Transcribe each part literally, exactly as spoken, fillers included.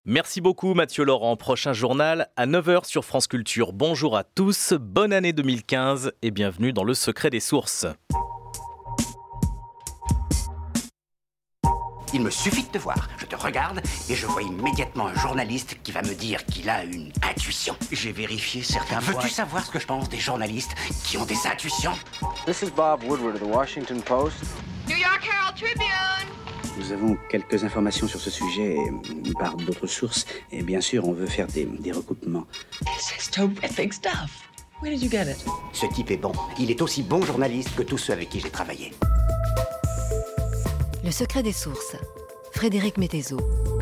Merci beaucoup Mathieu Laurent. Prochain journal à neuf heures sur France Culture. Bonjour à tous, bonne année deux mille quinze et bienvenue dans le secret des sources. Il me suffit de te voir, je te regarde et je vois immédiatement un journaliste qui va me dire qu'il a une intuition. J'ai vérifié certains points. Veux-tu savoir ce que je pense des journalistes qui ont des intuitions? This is Bob Woodward of the Washington Post. New York Herald Tribune. Nous avons quelques informations sur ce sujet euh, par d'autres sources et bien sûr on veut faire des, des recoupements. This is terrific stuff. Where did you get it? Ce type est bon. Il est aussi bon journaliste que tous ceux avec qui j'ai travaillé. Le secret des sources. Frédéric Mettezo.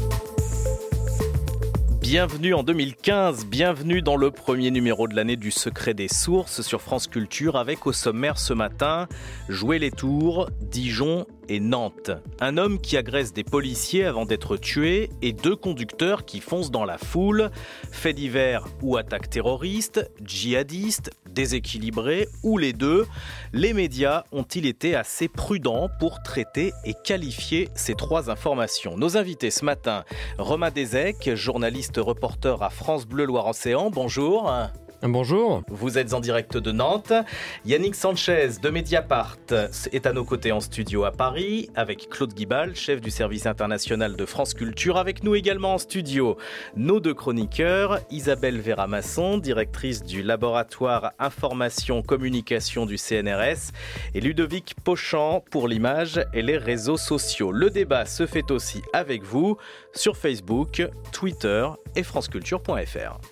Bienvenue en deux mille quinze, bienvenue dans le premier numéro de l'année du Secret des Sources sur France Culture avec au sommaire ce matin, Jouer les tours, Dijon et Nantes. Un homme qui agresse des policiers avant d'être tué et deux conducteurs qui foncent dans la foule. Faits divers ou attaques terroristes, djihadistes, déséquilibrés ou les deux. Les médias ont-ils été assez prudents pour traiter et qualifier ces trois informations? Nos invités ce matin, Romain Desec, journaliste reporter à France Bleu Loire-Océan. Bonjour. Bonjour. Vous êtes en direct de Nantes. Yannick Sanchez de Mediapart est à nos côtés en studio à Paris avec Claude Guibal, chef du service international de France Culture. Avec nous également en studio nos deux chroniqueurs, Isabelle Vera-Masson, directrice du laboratoire Information Communication du C N R S et Ludovic Pochant pour l'image et les réseaux sociaux. Le débat se fait aussi avec vous sur Facebook, Twitter et franceculture point f r.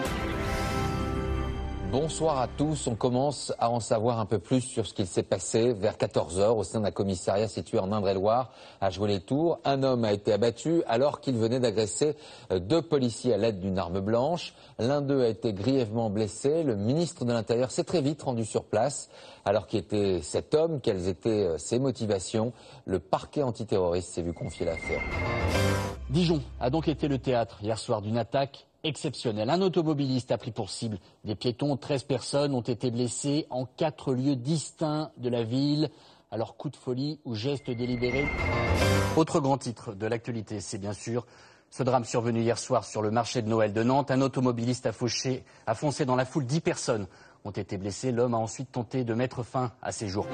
Bonsoir à tous. On commence à en savoir un peu plus sur ce qu'il s'est passé vers quatorze heures au sein d'un commissariat situé en Indre-et-Loire à Jouer-les-Tours. Un homme a été abattu alors qu'il venait d'agresser deux policiers à l'aide d'une arme blanche. L'un d'eux a été grièvement blessé. Le ministre de l'Intérieur s'est très vite rendu sur place. Alors qui était cet homme, quelles étaient ses motivations? Le parquet antiterroriste s'est vu confier l'affaire. Dijon a donc été le théâtre hier soir d'une attaque exceptionnelle. Un automobiliste a pris pour cible des piétons. treize personnes ont été blessées en quatre lieux distincts de la ville. Alors coup de folie ou geste délibéré? Autre grand titre de l'actualité, c'est bien sûr ce drame survenu hier soir sur le marché de Noël de Nantes. Un automobiliste a, fauché, a foncé dans la foule. dix personnes ont été blessées. L'homme a ensuite tenté de mettre fin à ses jours.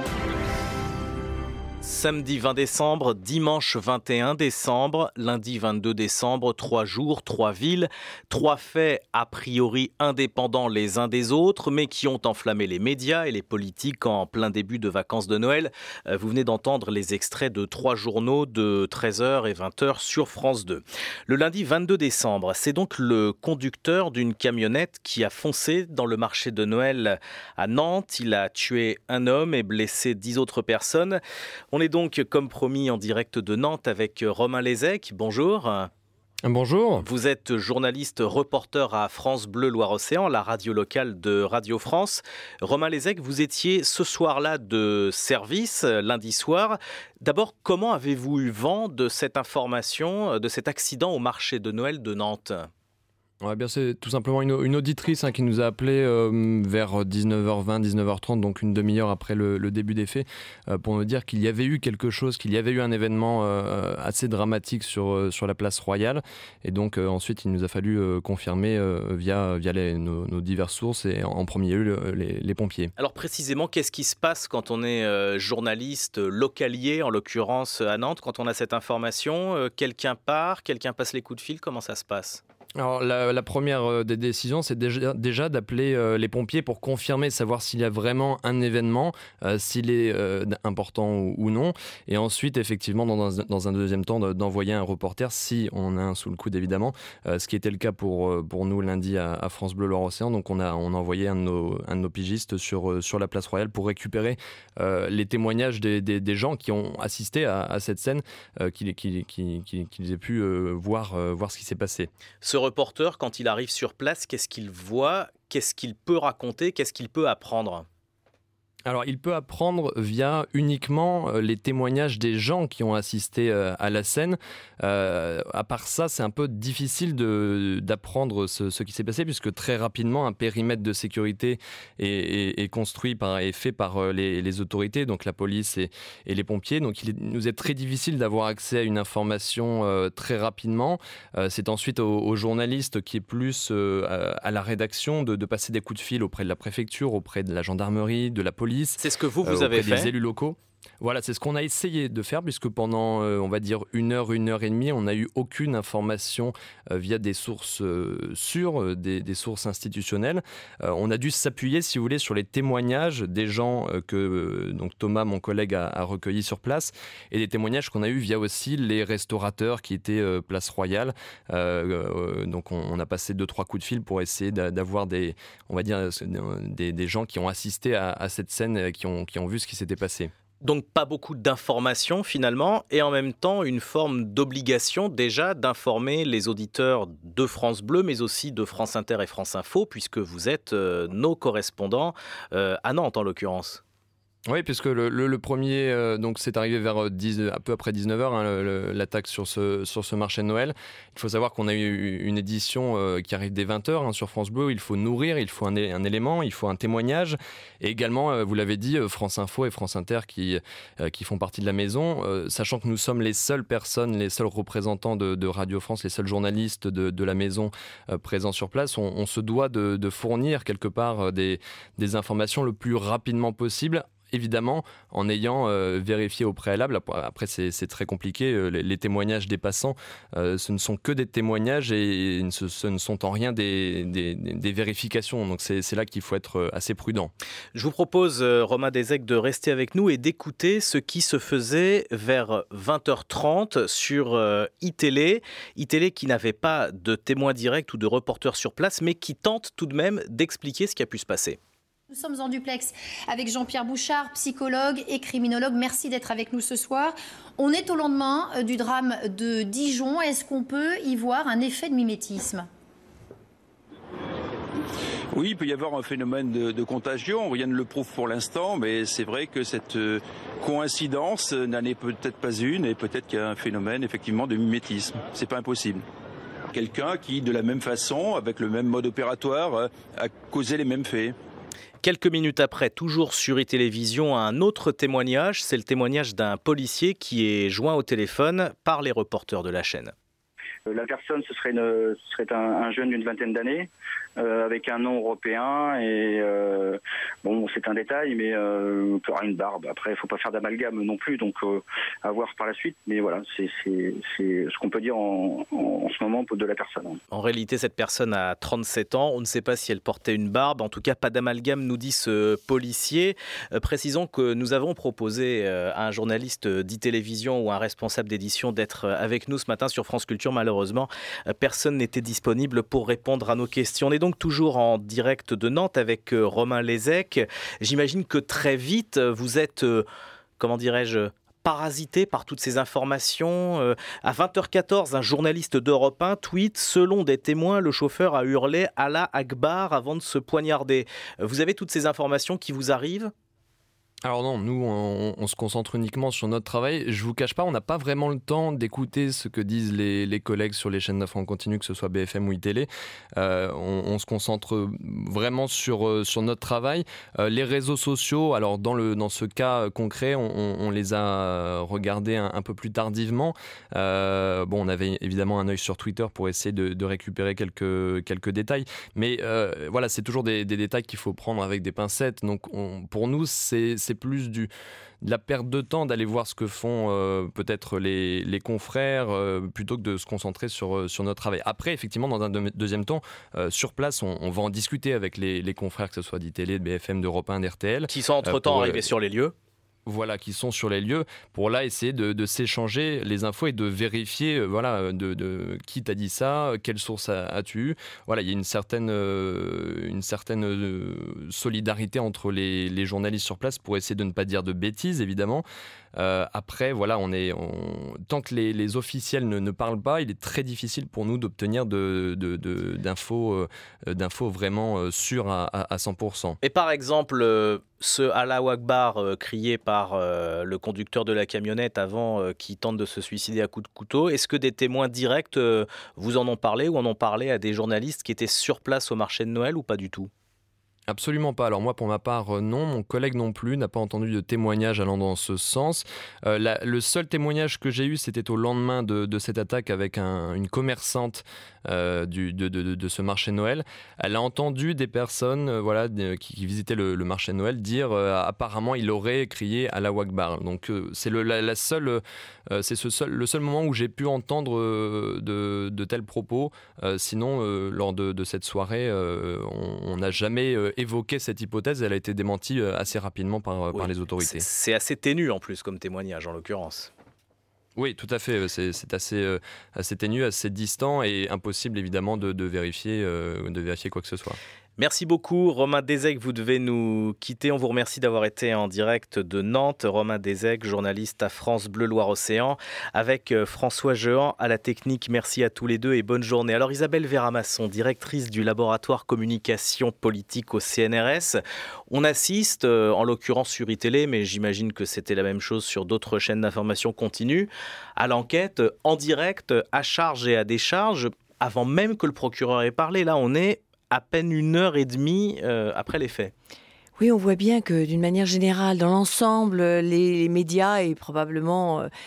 Samedi vingt décembre, dimanche vingt et un décembre, lundi vingt-deux décembre, trois jours, trois villes, trois faits a priori indépendants les uns des autres, mais qui ont enflammé les médias et les politiques en plein début de vacances de Noël. Vous venez d'entendre les extraits de trois journaux de treize heures et vingt heures sur France deux. Le lundi vingt-deux décembre, c'est donc le conducteur d'une camionnette qui a foncé dans le marché de Noël à Nantes. Il a tué un homme et blessé dix autres personnes. On est donc, comme promis, en direct de Nantes avec Romain Desec. Bonjour. Bonjour. Vous êtes journaliste reporter à France Bleu Loire-Océan, la radio locale de Radio France. Romain Desec, vous étiez ce soir-là de service, lundi soir. D'abord, comment avez-vous eu vent de cette information, de cet accident au marché de Noël de Nantes ? Ouais, bien, c'est tout simplement une, une auditrice hein, qui nous a appelé euh, vers dix-neuf heures vingt, dix-neuf heures trente, donc une demi-heure après le, le début des faits, euh, pour nous dire qu'il y avait eu quelque chose, qu'il y avait eu un événement euh, assez dramatique sur, euh, sur la place Royale. Et donc euh, ensuite, il nous a fallu euh, confirmer euh, via, via les, nos, nos diverses sources et en premier lieu les, les pompiers. Alors précisément, qu'est-ce qui se passe quand on est euh, journaliste localier, en l'occurrence à Nantes, quand on a cette information euh, quelqu'un part, quelqu'un passe les coups de fil, comment ça se passe ? Alors la, la première des décisions, c'est déjà, déjà d'appeler euh, les pompiers pour confirmer, savoir s'il y a vraiment un événement, euh, s'il est euh, important ou, ou non. Et ensuite, effectivement, dans un, dans un deuxième temps, d'envoyer un reporter, si on a un sous le coude, évidemment. Euh, ce qui était le cas pour, pour nous lundi à, à France Bleu Loire-Océan. Donc on a, on a envoyé un de nos, un de nos pigistes sur, sur la place Royale pour récupérer euh, les témoignages des, des, des gens qui ont assisté à, à cette scène, euh, qu'ils, qu'ils, qu'ils, qu'ils aient pu euh, voir, euh, voir ce qui s'est passé. Ce reporter, quand il arrive sur place, qu'est-ce qu'il voit? Qu'est-ce qu'il peut raconter? Qu'est-ce qu'il peut apprendre? Alors, il peut apprendre via uniquement les témoignages des gens qui ont assisté à la scène. Euh, à part ça, c'est un peu difficile de, d'apprendre ce, ce qui s'est passé, puisque très rapidement, un périmètre de sécurité est, est, est construit par, est fait par les, les autorités, donc la police et, et les pompiers. Donc, il est, nous est très difficile d'avoir accès à une information euh, très rapidement. Euh, c'est ensuite aux, aux journalistes qui est plus euh, à la rédaction de, de passer des coups de fil auprès de la préfecture, auprès de la gendarmerie, de la police. C'est ce que vous, vous euh, avez fait. Des élus locaux. Voilà, c'est ce qu'on a essayé de faire, puisque pendant, euh, on va dire, une heure, une heure et demie, on n'a eu aucune information euh, via des sources euh, sûres, euh, des, des sources institutionnelles. Euh, on a dû s'appuyer, si vous voulez, sur les témoignages des gens euh, que euh, donc Thomas, mon collègue, a, a recueillis sur place, et des témoignages qu'on a eu via aussi les restaurateurs qui étaient euh, Place Royale. Euh, euh, donc, on, on a passé deux, trois coups de fil pour essayer d'avoir des, on va dire, des, des gens qui ont assisté à, à cette scène, qui ont, qui ont vu ce qui s'était passé. Donc pas beaucoup d'informations finalement, et en même temps une forme d'obligation déjà d'informer les auditeurs de France Bleu, mais aussi de France Inter et France Info, puisque vous êtes euh, nos correspondants euh, à Nantes en l'occurrence. Oui, puisque le, le, le premier, euh, donc c'est arrivé vers dix, à peu après dix-neuf heures, hein, le, le, l'attaque sur ce, sur ce marché de Noël. Il faut savoir qu'on a eu une édition euh, qui arrive dès vingt heures hein, sur France Bleu. Il faut nourrir, il faut un, un élément, il faut un témoignage. Et également, euh, vous l'avez dit, France Info et France Inter qui, euh, qui font partie de la maison, euh, sachant que nous sommes les seules personnes, les seuls représentants de, de Radio France, les seuls journalistes de, de la maison euh, présents sur place. On, on se doit de, de fournir quelque part des, des informations le plus rapidement possible, évidemment en ayant euh, vérifié au préalable. Après c'est, c'est très compliqué, euh, les, les témoignages des passants euh, ce ne sont que des témoignages et, et ce, ce ne sont en rien des, des, des vérifications, donc c'est, c'est là qu'il faut être assez prudent. Je vous propose euh, Romain Desec de rester avec nous et d'écouter ce qui se faisait vers vingt heures trente sur euh, iTélé, iTélé qui n'avait pas de témoins directs ou de reporters sur place, mais qui tente tout de même d'expliquer ce qui a pu se passer. Nous sommes en duplex avec Jean-Pierre Bouchard, psychologue et criminologue. Merci d'être avec nous ce soir. On est au lendemain du drame de Dijon. Est-ce qu'on peut y voir un effet de mimétisme ? Oui, il peut y avoir un phénomène de, de contagion. Rien ne le prouve pour l'instant, mais c'est vrai que cette coïncidence n'en est peut-être pas une et peut-être qu'il y a un phénomène effectivement de mimétisme. C'est pas impossible. Quelqu'un qui, de la même façon, avec le même mode opératoire, a causé les mêmes faits. Quelques minutes après, toujours sur iTélévision, un autre témoignage. C'est le témoignage d'un policier qui est joint au téléphone par les reporters de la chaîne. La personne, ce serait, une, ce serait un, un jeune d'une vingtaine d'années, euh, avec un nom européen et euh, bon, c'est un détail, mais euh, il aura une barbe. Après, il ne faut pas faire d'amalgame non plus, donc euh, à voir par la suite. Mais voilà, c'est, c'est, c'est ce qu'on peut dire en, en, en ce moment de la personne. En réalité, cette personne a trente-sept ans. On ne sait pas si elle portait une barbe. En tout cas, pas d'amalgame, nous dit ce policier. Euh, précisons que nous avons proposé euh, à un journaliste d'iTélévision ou un responsable d'édition d'être avec nous ce matin sur France Culture. Malheureusement, Malheureusement, personne n'était disponible pour répondre à nos questions. On est donc toujours en direct de Nantes avec Romain Desec. J'imagine que très vite, vous êtes, comment dirais-je, parasité par toutes ces informations. À vingt heures quatorze, un journaliste d'Europe un tweet « Selon des témoins, le chauffeur a hurlé « Allah Akbar » avant de se poignarder ». Vous avez toutes ces informations qui vous arrivent ? Alors non, nous on, on se concentre uniquement sur notre travail. Je vous cache pas, on n'a pas vraiment le temps d'écouter ce que disent les, les collègues sur les chaînes d'infos en continu, que ce soit B F M ou iTélé. Euh, on, on se concentre vraiment sur, sur notre travail. Euh, les réseaux sociaux, alors dans, le, dans ce cas concret, on, on les a regardés un, un peu plus tardivement. Euh, bon, on avait évidemment un œil sur Twitter pour essayer de, de récupérer quelques, quelques détails. Mais euh, voilà, c'est toujours des, des détails qu'il faut prendre avec des pincettes. Donc on, pour nous, c'est c'est plus du, de la perte de temps d'aller voir ce que font euh, peut-être les, les confrères euh, plutôt que de se concentrer sur, sur notre travail. Après, effectivement, dans un de, deuxième temps, euh, sur place, on, on va en discuter avec les, les confrères, que ce soit d'iTélé, de B F M, d'Europe un, d'R T L. Qui sont entre-temps euh, arrivés sur les lieux. voilà, qui sont sur les lieux pour là essayer de, de s'échanger les infos et de vérifier, euh, voilà, de, de qui t'a dit ça, quelle source as, as-tu eu. Voilà, il y a une certaine, euh, une certaine euh, solidarité entre les, les journalistes sur place pour essayer de ne pas dire de bêtises, évidemment. Euh, après, voilà, on est, on... tant que les, les officiels ne, ne parlent pas, il est très difficile pour nous d'obtenir de, de, de, d'infos, euh, d'infos vraiment euh, sûres à, à, à cent pour cent. Et par exemple, euh, ce Allahu Akbar euh, crié par euh, le conducteur de la camionnette avant euh, qu'il tente de se suicider à coups de couteau, est-ce que des témoins directs euh, vous en ont parlé ou en ont parlé à des journalistes qui étaient sur place au marché de Noël ou pas du tout ? Absolument pas. Alors moi, pour ma part, non. Mon collègue non plus n'a pas entendu de témoignage allant dans ce sens. Euh, la, le seul témoignage que j'ai eu, c'était au lendemain de, de cette attaque avec un, une commerçante euh, du, de, de, de ce marché de Noël. Elle a entendu des personnes euh, voilà, de, qui, qui visitaient le, le marché de Noël dire euh, apparemment il aurait crié Allahu Akbar. Donc euh, c'est, le, la, la seule, euh, c'est ce seul, le seul moment où j'ai pu entendre euh, de, de tels propos. Euh, sinon, euh, lors de, de cette soirée, euh, on n'a jamais euh, évoqué cette hypothèse. Elle a été démentie euh, assez rapidement par, oui, par les autorités. C'est, c'est assez ténu en plus comme témoignage en l'occurrence. Oui, tout à fait. C'est, c'est assez, euh, assez ténu, assez distant et impossible évidemment de, de, vérifier, euh, de vérifier quoi que ce soit. Merci beaucoup Romain Desègues, vous devez nous quitter. On vous remercie d'avoir été en direct de Nantes. Romain Desègues, journaliste à France Bleu Loire-Océan, avec François Jehan à la technique. Merci à tous les deux et bonne journée. Alors Isabelle Véramasson, directrice du laboratoire communication politique au C N R S. On assiste, en l'occurrence sur iTélé, mais j'imagine que c'était la même chose sur d'autres chaînes d'information continue, à l'enquête en direct, à charge et à décharge, avant même que le procureur ait parlé. Là, on est à peine une heure et demie euh, après les faits. Oui, on voit bien que d'une manière générale, dans l'ensemble, les, les médias et probablement euh,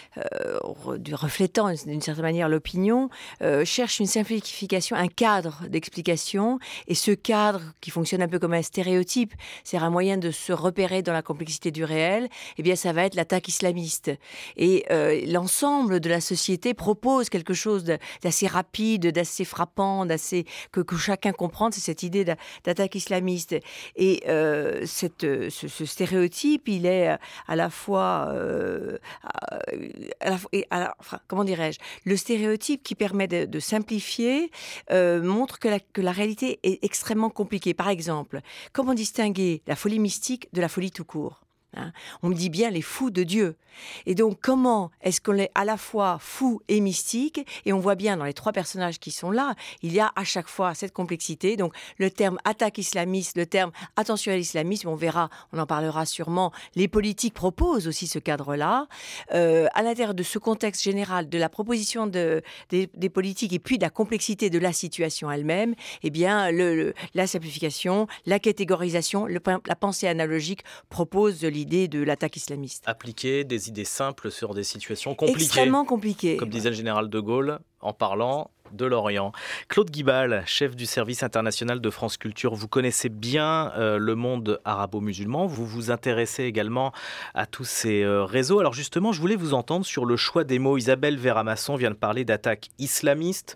reflétant d'une certaine manière l'opinion, euh, cherchent une simplification, un cadre d'explication. Et ce cadre, qui fonctionne un peu comme un stéréotype, c'est un moyen de se repérer dans la complexité du réel, eh bien ça va être l'attaque islamiste. Et euh, l'ensemble de la société propose quelque chose d'assez rapide, d'assez frappant, d'assez que, que chacun comprend, c'est cette idée d'attaque islamiste. Et euh, Cette, ce, ce stéréotype, il est à la fois, euh, à la, à la, enfin, comment dirais-je, le stéréotype qui permet de, de simplifier euh, montre que la, que la réalité est extrêmement compliquée. Par exemple, comment distinguer la folie mystique de la folie tout court ? Hein, on me dit bien les fous de Dieu. Et donc, comment est-ce qu'on est à la fois fou et mystique ? Et on voit bien dans les trois personnages qui sont là, il y a à chaque fois cette complexité. Donc, le terme attaque islamiste, le terme attention à l'islamisme, on verra, on en parlera sûrement. Les politiques proposent aussi ce cadre-là. Euh, à l'intérieur de ce contexte général, de la proposition de, des, des politiques et puis de la complexité de la situation elle-même, eh bien, le, le, la simplification, la catégorisation, le, la pensée analogique propose l'idée de l'attaque islamiste. Appliquer des idées simples sur des situations compliquées. Extrêmement compliquées. Comme disait le général de Gaulle en parlant de l'Orient. Claude Guibal, chef du service international de France Culture, vous connaissez bien euh, le monde arabo-musulman, vous vous intéressez également à tous ces euh, réseaux. Alors justement, je voulais vous entendre sur le choix des mots. Isabelle Véramasson vient de parler d'attaque islamiste.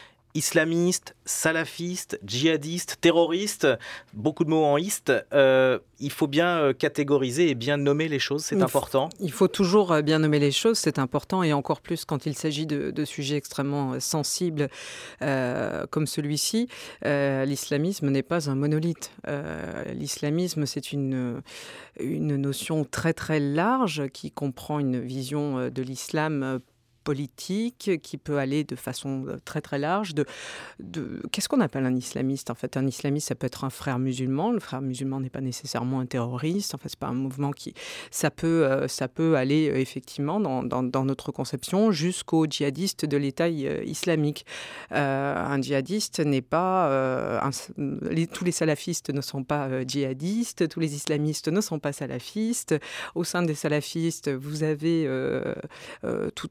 Islamiste, salafiste, djihadiste, terroriste, beaucoup de mots en iste. Euh, il faut bien catégoriser et bien nommer les choses, c'est il important. Faut, il faut toujours bien nommer les choses, c'est important, et encore plus quand il s'agit de, de sujets extrêmement sensibles euh, comme celui-ci. Euh, l'islamisme n'est pas un monolithe. Euh, l'islamisme, c'est une, une notion très très large qui comprend une vision de l'islam politique qui peut aller de façon très très large. De, de, qu'est-ce qu'on appelle un islamiste ? En fait, un islamiste, ça peut être un frère musulman. Le frère musulman n'est pas nécessairement un terroriste. En fait, c'est pas un mouvement qui... Ça peut, euh, ça peut aller euh, effectivement dans, dans, dans notre conception jusqu'au djihadiste de l'État euh, islamique. Euh, un djihadiste n'est pas... Euh, un, les, tous les salafistes ne sont pas euh, djihadistes. Tous les islamistes ne sont pas salafistes. Au sein des salafistes, vous avez euh, euh, tout un tas de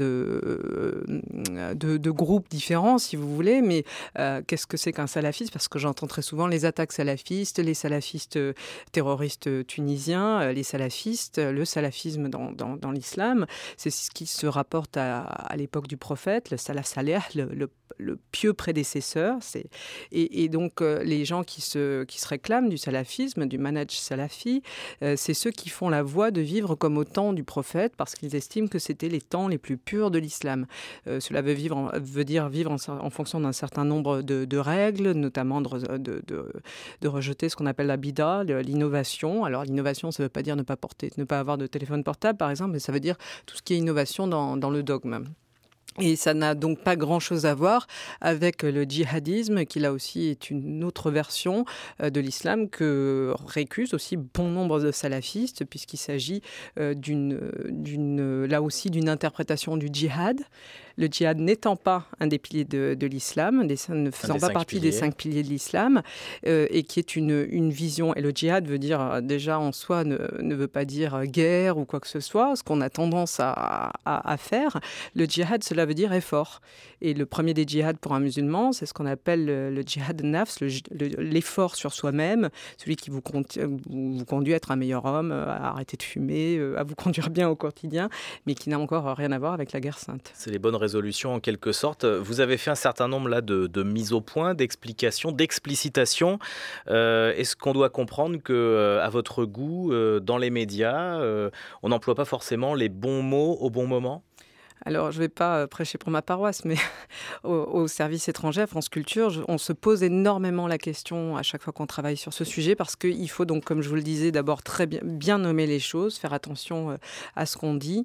de, de, de groupes différents, si vous voulez, mais euh, qu'est-ce que c'est qu'un salafiste? Parce que j'entends très souvent les attaques salafistes, les salafistes terroristes tunisiens, les salafistes, le salafisme dans, dans, dans l'islam. C'est ce qui se rapporte à, à l'époque du prophète, le salaf salih, le, le, le pieux prédécesseur. C'est, et, et donc, euh, les gens qui se, qui se réclament du salafisme, du manhaj salafi, euh, c'est ceux qui font la voie de vivre comme au temps du prophète, parce qu'ils estiment que c'était les temps les plus purs de l'islam. Euh, cela veut, vivre en, veut dire vivre en, en fonction d'un certain nombre de, de règles, notamment de, de, de, de rejeter ce qu'on appelle la bida, l'innovation. Alors l'innovation, ça ne veut pas dire ne pas porter, ne pas avoir de téléphone portable, par exemple, mais ça veut dire tout ce qui est innovation dans, dans le dogme. Et ça n'a donc pas grand-chose à voir avec le djihadisme, qui là aussi est une autre version de l'islam que récusent aussi bon nombre de salafistes, puisqu'il s'agit d'une, d'une, là aussi d'une interprétation du djihad. Le djihad n'étant pas un des piliers de, de l'islam, des, ne faisant pas partie piliers. des cinq piliers de l'islam, euh, et qui est une, une vision. Et le djihad veut dire, déjà en soi, ne, ne veut pas dire guerre ou quoi que ce soit, ce qu'on a tendance à, à, à faire. Le djihad, cela veut dire effort. Et le premier des djihads pour un musulman, c'est ce qu'on appelle le, le djihad nafs, le, le, l'effort sur soi-même, celui qui vous, vous, vous conduit à être un meilleur homme, à arrêter de fumer, à vous conduire bien au quotidien, mais qui n'a encore rien à voir avec la guerre sainte. C'est les bonnes résolution en quelque sorte. Vous avez fait un certain nombre là, de, de mises au point, d'explications, d'explicitations. Euh, est-ce qu'on doit comprendre que, euh, à votre goût, euh, dans les médias, euh, on n'emploie pas forcément les bons mots au bon moment ? Alors, je ne vais pas prêcher pour ma paroisse, mais au, au service étranger, à France Culture, je, on se pose énormément la question à chaque fois qu'on travaille sur ce sujet, parce qu'il faut donc, comme je vous le disais, d'abord très bien, bien nommer les choses, faire attention à ce qu'on dit,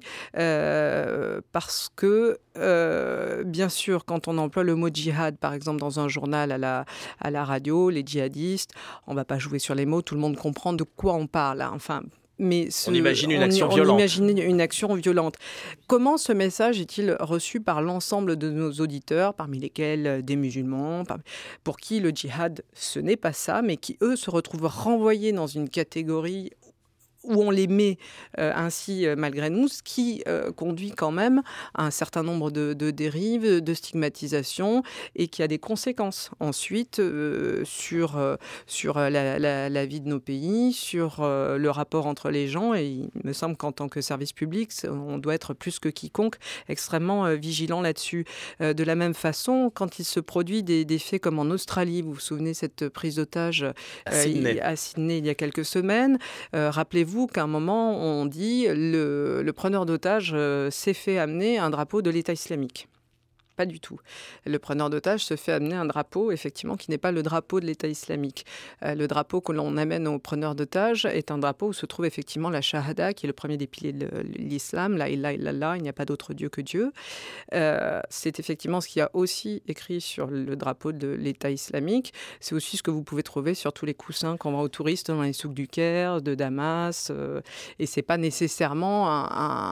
euh, parce que, euh, bien sûr, quand on emploie le mot djihad, par exemple, dans un journal à la, à la radio, les djihadistes, on ne va pas jouer sur les mots, tout le monde comprend de quoi on parle, hein. Enfin, Mais ce, on imagine une action on, violente. On imagine une action violente. Comment ce message est-il reçu par l'ensemble de nos auditeurs, parmi lesquels des musulmans, pour qui le djihad, ce n'est pas ça, mais qui, eux, se retrouvent renvoyés dans une catégorie où on les met euh, ainsi euh, malgré nous, ce qui euh, conduit quand même à un certain nombre de, de dérives, de stigmatisation, et qui a des conséquences ensuite euh, sur, euh, sur la, la, la vie de nos pays, sur euh, le rapport entre les gens. Et il me semble qu'en tant que service public, on doit être plus que quiconque extrêmement euh, vigilant là-dessus. Euh, de la même façon, quand il se produit des, des faits comme en Australie, vous vous souvenez cette prise d'otage euh, à, Sydney. à Sydney il y a quelques semaines, euh, rappelez-vous qu'à un moment, on dit le, le preneur d'otage euh, s'est fait amener un drapeau de l'État islamique. Pas du tout. Le preneur d'otage se fait amener un drapeau, effectivement, qui n'est pas le drapeau de l'État islamique. Euh, le drapeau que l'on amène au preneur d'otage est un drapeau où se trouve effectivement la shahada, qui est le premier des piliers de l'islam, la ilaha illallah, il n'y a pas d'autre Dieu que Dieu. Euh, c'est effectivement ce qu'il y a aussi écrit sur le drapeau de l'État islamique. C'est aussi ce que vous pouvez trouver sur tous les coussins qu'on vend aux touristes dans les souks du Caire, de Damas. Euh, et ce n'est pas nécessairement un,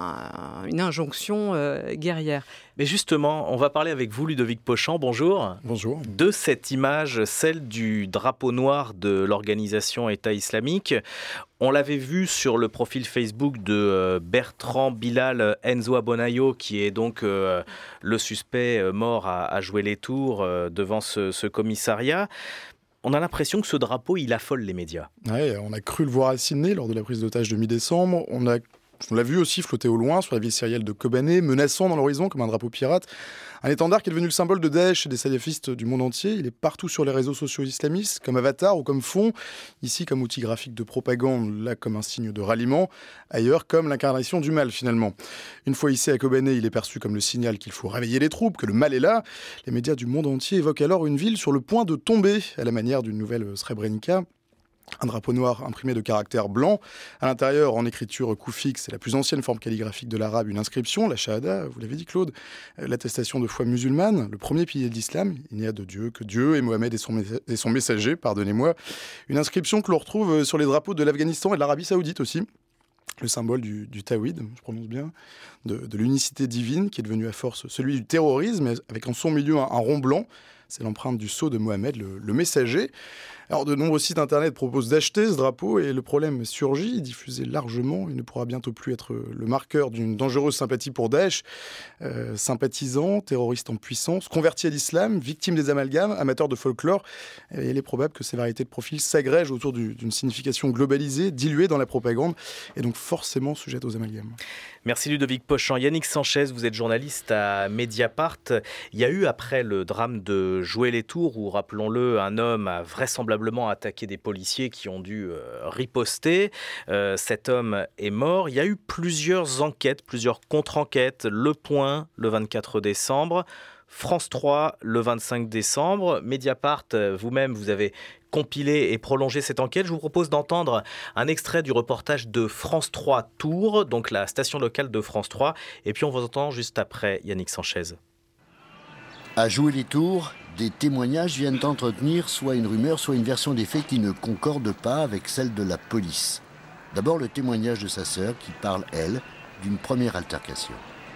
un, une injonction euh, guerrière. Mais justement, on va parler avec vous, Ludovic Pochant. Bonjour. Bonjour. De cette image, celle du drapeau noir de l'organisation État islamique. On l'avait vu sur le profil Facebook de Bertrand Bilal Enzoa Bonayo, qui est donc euh, le suspect mort à, à jouer les tours euh, devant ce, ce commissariat. On a l'impression que ce drapeau, il affole les médias. Ouais, on a cru le voir à Sydney lors de la prise d'otage de mi-décembre. On a On l'a vu aussi flotter au loin sur la ville syrienne de Kobané, menaçant dans l'horizon comme un drapeau pirate. Un étendard qui est devenu le symbole de Daesh et des salafistes du monde entier. Il est partout sur les réseaux sociaux islamistes, comme avatar ou comme fond. Ici, comme outil graphique de propagande, là, comme un signe de ralliement. Ailleurs, comme l'incarnation du mal, finalement. Une fois ici à Kobané, il est perçu comme le signal qu'il faut réveiller les troupes, que le mal est là. Les médias du monde entier évoquent alors une ville sur le point de tomber, à la manière d'une nouvelle Srebrenica. Un drapeau noir imprimé de caractères blancs. À l'intérieur, en écriture coup fixe, c'est la plus ancienne forme calligraphique de l'arabe, une inscription, la shahada, vous l'avez dit Claude, l'attestation de foi musulmane, le premier pilier de l'islam. Il n'y a de Dieu que Dieu et Mohamed et son, et son messager, pardonnez-moi. Une inscription que l'on retrouve sur les drapeaux de l'Afghanistan et de l'Arabie Saoudite aussi. Le symbole du, du tawhid, je prononce bien, de, de l'unicité divine qui est devenu à force celui du terrorisme, avec en son milieu un, un rond blanc. C'est l'empreinte du sceau de Mohamed, le, le messager. Alors, de nombreux sites internet proposent d'acheter ce drapeau et le problème surgit. Diffusé largement, il ne pourra bientôt plus être le marqueur d'une dangereuse sympathie pour Daesh. Euh, sympathisant, terroriste en puissance, converti à l'islam, victime des amalgames, amateur de folklore. Et il est probable que ces variétés de profils s'agrègent autour du, d'une signification globalisée, diluée dans la propagande et donc forcément sujette aux amalgames. Merci Ludovic Pochant. Yannick Sanchez, vous êtes journaliste à Mediapart. Il y a eu, après le drame de Joué-les-Tours, où, rappelons-le, un homme a vraisemblablement attaqué des policiers qui ont dû euh, riposter. Euh, cet homme est mort. Il y a eu plusieurs enquêtes, plusieurs contre-enquêtes. Le Point, le vingt-quatre décembre. France trois, le vingt-cinq décembre. Mediapart, vous-même, vous avez compilé et prolongé cette enquête. Je vous propose d'entendre un extrait du reportage de France trois Tours, donc la station locale de France trois. Et puis on vous entend juste après Yannick Sanchez. À Joué-les-Tours, des témoignages viennent entretenir soit une rumeur, soit une version des faits qui ne concorde pas avec celle de la police. D'abord le témoignage de sa sœur qui parle, elle, d'une première altercation.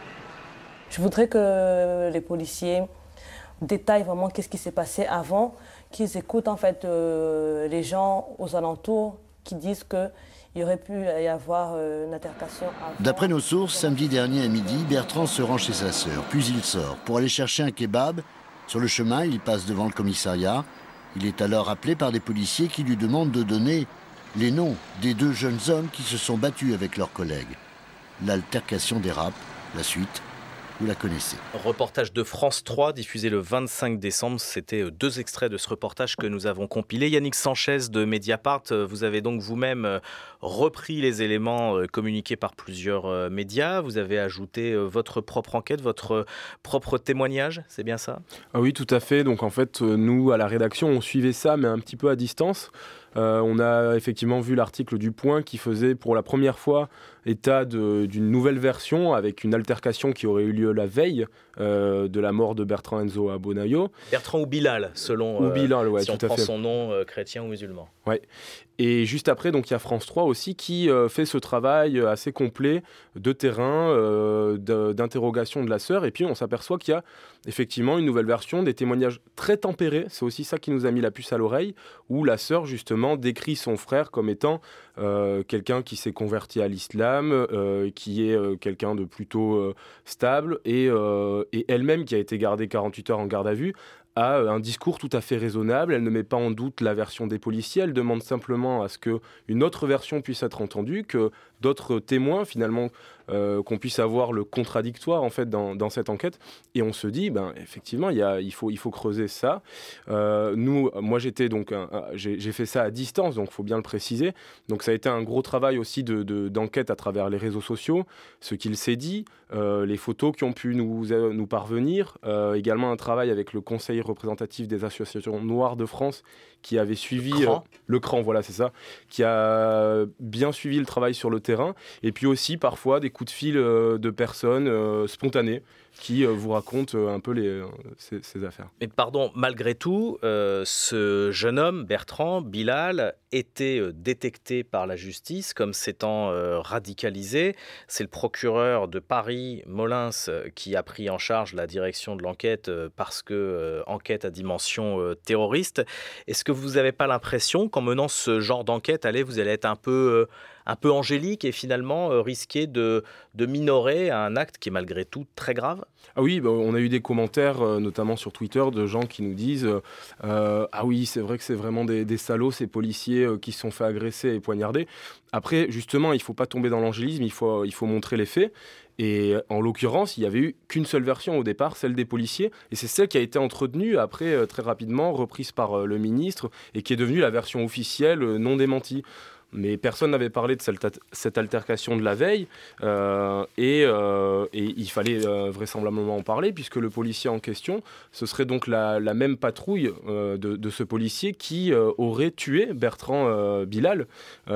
Je voudrais que les policiers détaillent vraiment qu'est-ce qui s'est passé avant, qu'ils écoutent en fait euh, les gens aux alentours qui disent qu'il y aurait pu y avoir euh, une altercation avant. D'après nos sources, samedi dernier à midi, Bertrand se rend chez sa sœur, puis il sort pour aller chercher un kebab. Sur le chemin, il passe devant le commissariat. Il est alors appelé par des policiers qui lui demandent de donner les noms des deux jeunes hommes qui se sont battus avec leurs collègues. L'altercation dérape, la suite. Vous la connaissez. Reportage de France trois diffusé le vingt-cinq décembre. C'était deux extraits de ce reportage que nous avons compilé. Yannick Sanchez de Mediapart, vous avez donc vous-même repris les éléments communiqués par plusieurs médias. Vous avez ajouté votre propre enquête, votre propre témoignage, c'est bien ça ? Ah oui, tout à fait. Donc en fait, nous, à la rédaction, on suivait ça, mais un petit peu à distance. Euh, on a effectivement vu l'article du Point qui faisait pour la première fois état de, d'une nouvelle version avec une altercation qui aurait eu lieu la veille euh, de la mort de Bertrand Enzo à Bonaio. Bertrand ou Bilal, selon ou Bilal, ouais, euh, si tout on à prend fait. son nom euh, chrétien ou musulman. Ouais. Et juste après, donc, il y a France trois aussi qui euh, fait ce travail assez complet de terrain, euh, de, d'interrogation de la sœur. Et puis on s'aperçoit qu'il y a effectivement une nouvelle version, des témoignages très tempérés. C'est aussi ça qui nous a mis la puce à l'oreille, où la sœur justement décrit son frère comme étant euh, quelqu'un qui s'est converti à l'islam, euh, qui est euh, quelqu'un de plutôt euh, stable, et, euh, et elle-même qui a été gardée quarante-huit heures en garde à vue, a un discours tout à fait raisonnable. Elle ne met pas en doute la version des policiers, elle demande simplement à ce qu'une autre version puisse être entendue, que d'autres témoins finalement, euh, qu'on puisse avoir le contradictoire en fait dans, dans cette enquête. Et on se dit, ben effectivement, il, y a, il, faut, il faut creuser ça. Euh, nous, moi j'étais donc, un, un, j'ai, j'ai fait ça à distance, donc il faut bien le préciser. Donc ça a été un gros travail aussi de, de, d'enquête à travers les réseaux sociaux, ce qu'il s'est dit, euh, les photos qui ont pu nous, euh, nous parvenir, euh, également un travail avec le Conseil représentatif des associations noires de France qui avait suivi le cran, euh, le cran voilà c'est ça, qui a bien suivi le travail sur le terrain, et puis aussi parfois des coups de fil euh, de personnes euh, spontanées qui euh, vous racontent euh, un peu les, euh, ces, ces affaires. Mais pardon, malgré tout, euh, ce jeune homme, Bertrand, Bilal, était euh, détecté par la justice comme s'étant euh, radicalisé. C'est le procureur de Paris, Molins, euh, qui a pris en charge la direction de l'enquête euh, parce que euh, enquête à dimension euh, terroriste. Est-ce que vous n'avez pas l'impression qu'en menant ce genre d'enquête, allez, vous allez être un peu... Euh, un peu angélique et finalement euh, risquer de, de minorer un acte qui est malgré tout très grave ? Ah oui, bah, on a eu des commentaires, euh, notamment sur Twitter, de gens qui nous disent euh, « Ah oui, c'est vrai que c'est vraiment des, des salauds, ces policiers euh, qui se sont fait agresser et poignarder. » Après, justement, il ne faut pas tomber dans l'angélisme, il faut, il faut montrer les faits. Et en l'occurrence, il n'y avait eu qu'une seule version au départ, celle des policiers, et c'est celle qui a été entretenue après, euh, très rapidement, reprise par euh, le ministre, et qui est devenue la version officielle euh, non démentie. Mais personne n'avait parlé de cette, cette altercation de la veille, euh, et, euh, et il fallait euh, vraisemblablement en parler, puisque le policier en question, ce serait donc la, la même patrouille euh, de, de ce policier qui euh, aurait tué Bertrand euh, Bilal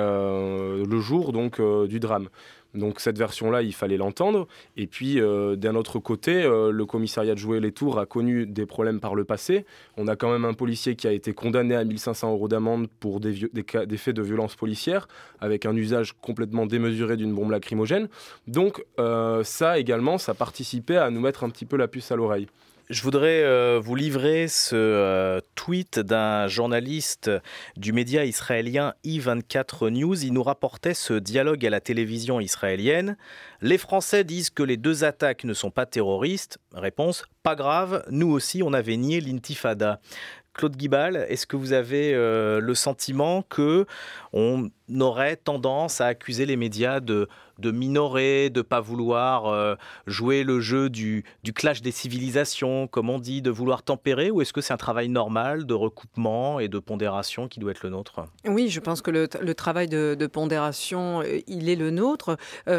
euh, le jour donc, euh, du drame. Donc cette version-là, il fallait l'entendre. Et puis, euh, d'un autre côté, euh, le commissariat de Joué-les-Tours a connu des problèmes par le passé. On a quand même un policier qui a été condamné à mille cinq cents euros d'amende pour des, vieux, des, cas, des faits de violence policière, avec un usage complètement démesuré d'une bombe lacrymogène. Donc euh, ça également, ça participait à nous mettre un petit peu la puce à l'oreille. Je voudrais euh, vous livrer ce euh, tweet d'un journaliste du média israélien I vingt-quatre News. Il nous rapportait ce dialogue à la télévision israélienne. Les Français disent que les deux attaques ne sont pas terroristes. Réponse, pas grave, nous aussi on avait nié l'intifada. Claude Guibal, est-ce que vous avez euh, le sentiment qu'on aurait tendance à accuser les médias de, de minorer, de ne pas vouloir euh, jouer le jeu du, du clash des civilisations, comme on dit, de vouloir tempérer, ou est-ce que c'est un travail normal de recoupement et de pondération qui doit être le nôtre ? Oui, je pense que le, le travail de, de pondération, il est le nôtre.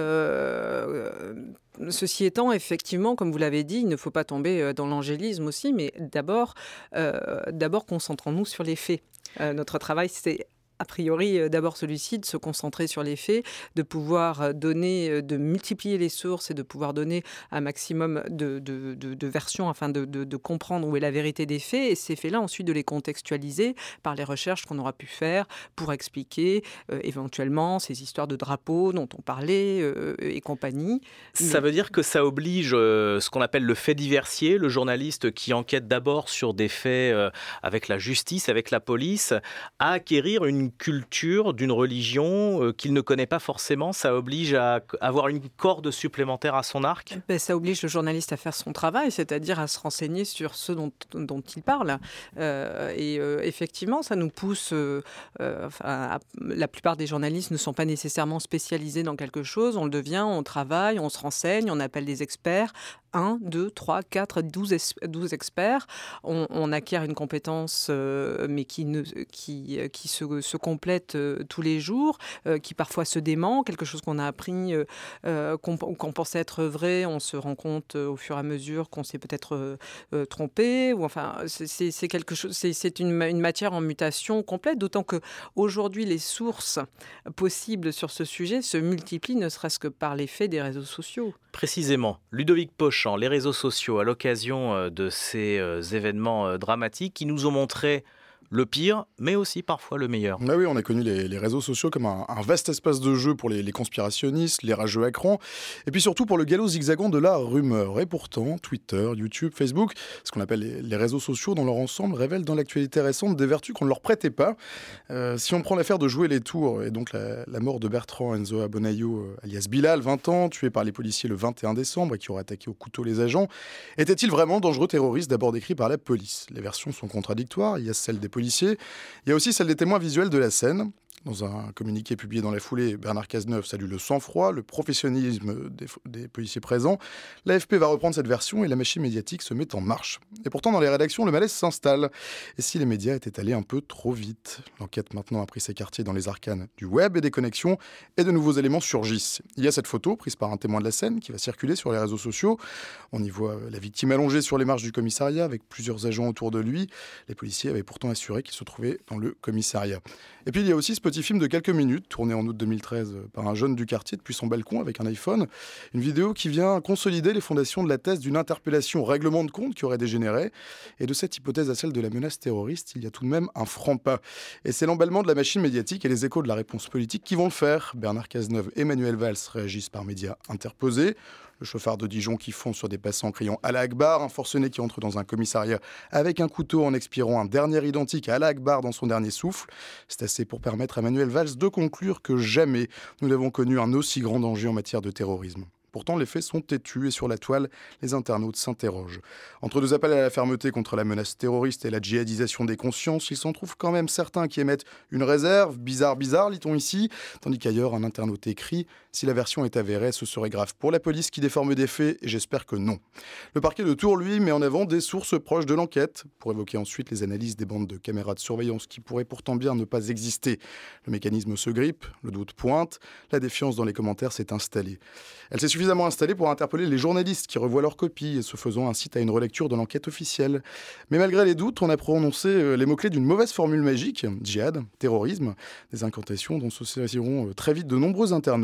Euh, Ceci étant, effectivement, comme vous l'avez dit, il ne faut pas tomber dans l'angélisme aussi, mais d'abord, euh, d'abord concentrons-nous sur les faits. Euh, notre travail, c'est a priori, d'abord celui-ci, de se concentrer sur les faits, de pouvoir donner, de multiplier les sources et de pouvoir donner un maximum de, de, de, de versions afin de, de, de comprendre où est la vérité des faits, et ces faits-là, ensuite de les contextualiser par les recherches qu'on aura pu faire pour expliquer euh, éventuellement ces histoires de drapeaux dont on parlait euh, et compagnie. Ça veut dire que ça oblige euh, ce qu'on appelle le fait diversier, le journaliste qui enquête d'abord sur des faits euh, avec la justice, avec la police, à acquérir une culture d'une religion euh, qu'il ne connaît pas forcément. Ça oblige à avoir une corde supplémentaire à son arc. Ben, ça oblige le journaliste à faire son travail, c'est-à-dire à se renseigner sur ce dont, dont il parle. Euh, et euh, effectivement, ça nous pousse... Euh, euh, enfin, à, la plupart des journalistes ne sont pas nécessairement spécialisés dans quelque chose. On le devient, on travaille, on se renseigne, on appelle des experts. un, deux, trois, quatre, douze, douze experts. On, on acquiert une compétence, euh, mais qui, ne, qui, qui se, se complète euh, tous les jours, euh, qui parfois se dément. Quelque chose qu'on a appris, euh, qu'on, qu'on pensait être vrai, on se rend compte euh, au fur et à mesure qu'on s'est peut-être euh, euh, trompé. Ou, enfin, c'est, c'est, quelque chose, c'est, c'est une, une matière en mutation complète, d'autant qu'aujourd'hui, les sources possibles sur ce sujet se multiplient, ne serait-ce que par l'effet des réseaux sociaux. Précisément, Ludovic Pochant, les réseaux sociaux, à l'occasion de ces événements dramatiques qui nous ont montré le pire, mais aussi parfois le meilleur. Ah oui, on a connu les, les réseaux sociaux comme un, un vaste espace de jeu pour les, les conspirationnistes, les rageux à cran, et puis surtout pour le galop zigzagant de la rumeur. Et pourtant, Twitter, YouTube, Facebook, ce qu'on appelle les, les réseaux sociaux dans leur ensemble, révèlent dans l'actualité récente des vertus qu'on ne leur prêtait pas. Euh, si on prend l'affaire de jouer les tours, et donc la, la mort de Bertrand Enzo Abonayo, alias Bilal, vingt ans, tué par les policiers le vingt et un décembre et qui aurait attaqué au couteau les agents, était-il vraiment dangereux terroriste d'abord décrit par la police ? Les versions sont contradictoires, il y a celle des policiers, il y a aussi celle des témoins visuels de la scène. Dans un communiqué publié dans la foulée, Bernard Cazeneuve salue le sang-froid, le professionnalisme des, des policiers présents. L'A F P va reprendre cette version et la machine médiatique se met en marche. Et pourtant, dans les rédactions, le malaise s'installe. Et si les médias étaient allés un peu trop vite ? L'enquête maintenant a pris ses quartiers dans les arcanes du web et des connexions, et de nouveaux éléments surgissent. Il y a cette photo prise par un témoin de la scène qui va circuler sur les réseaux sociaux. On y voit la victime allongée sur les marches du commissariat avec plusieurs agents autour de lui. Les policiers avaient pourtant assuré qu'il se trouvait dans le commissariat. Et puis il y a aussi ce petit film de quelques minutes, tourné en août deux mille treize par un jeune du quartier depuis son balcon avec un iPhone. Une vidéo qui vient consolider les fondations de la thèse d'une interpellation au règlement de compte qui aurait dégénéré. Et de cette hypothèse à celle de la menace terroriste, il y a tout de même un franc pas. Et c'est l'emballement de la machine médiatique et les échos de la réponse politique qui vont le faire. Bernard Cazeneuve et Manuel Valls réagissent par médias interposés. Le chauffard de Dijon qui fonce sur des passants criant « Allah Akbar », un forcené qui entre dans un commissariat avec un couteau en expirant un dernier identique à Allah Akbar dans son dernier souffle. C'est assez pour permettre à Manuel Valls de conclure que jamais nous n'avons connu un aussi grand danger en matière de terrorisme. Pourtant, les faits sont têtus et sur la toile, les internautes s'interrogent. Entre deux appels à la fermeté contre la menace terroriste et la djihadisation des consciences, il s'en trouve quand même certains qui émettent une réserve, bizarre, bizarre, lit-on ici, tandis qu'ailleurs, un internaute écrit « Si la version est avérée, ce serait grave pour la police qui déforme des faits, et j'espère que non ». Le parquet de Tours, lui, met en avant des sources proches de l'enquête, pour évoquer ensuite les analyses des bandes de caméras de surveillance qui pourraient pourtant bien ne pas exister. Le mécanisme se grippe, le doute pointe, la défiance dans les commentaires s'est installée. Elle s'est suffisamment installée pour interpeller les journalistes qui revoient leurs copies et se faisant incite à une relecture de l'enquête officielle. Mais malgré les doutes, on a prononcé les mots-clés d'une mauvaise formule magique, djihad, terrorisme, des incantations dont se saisiront très vite de nombreux internautes, notamment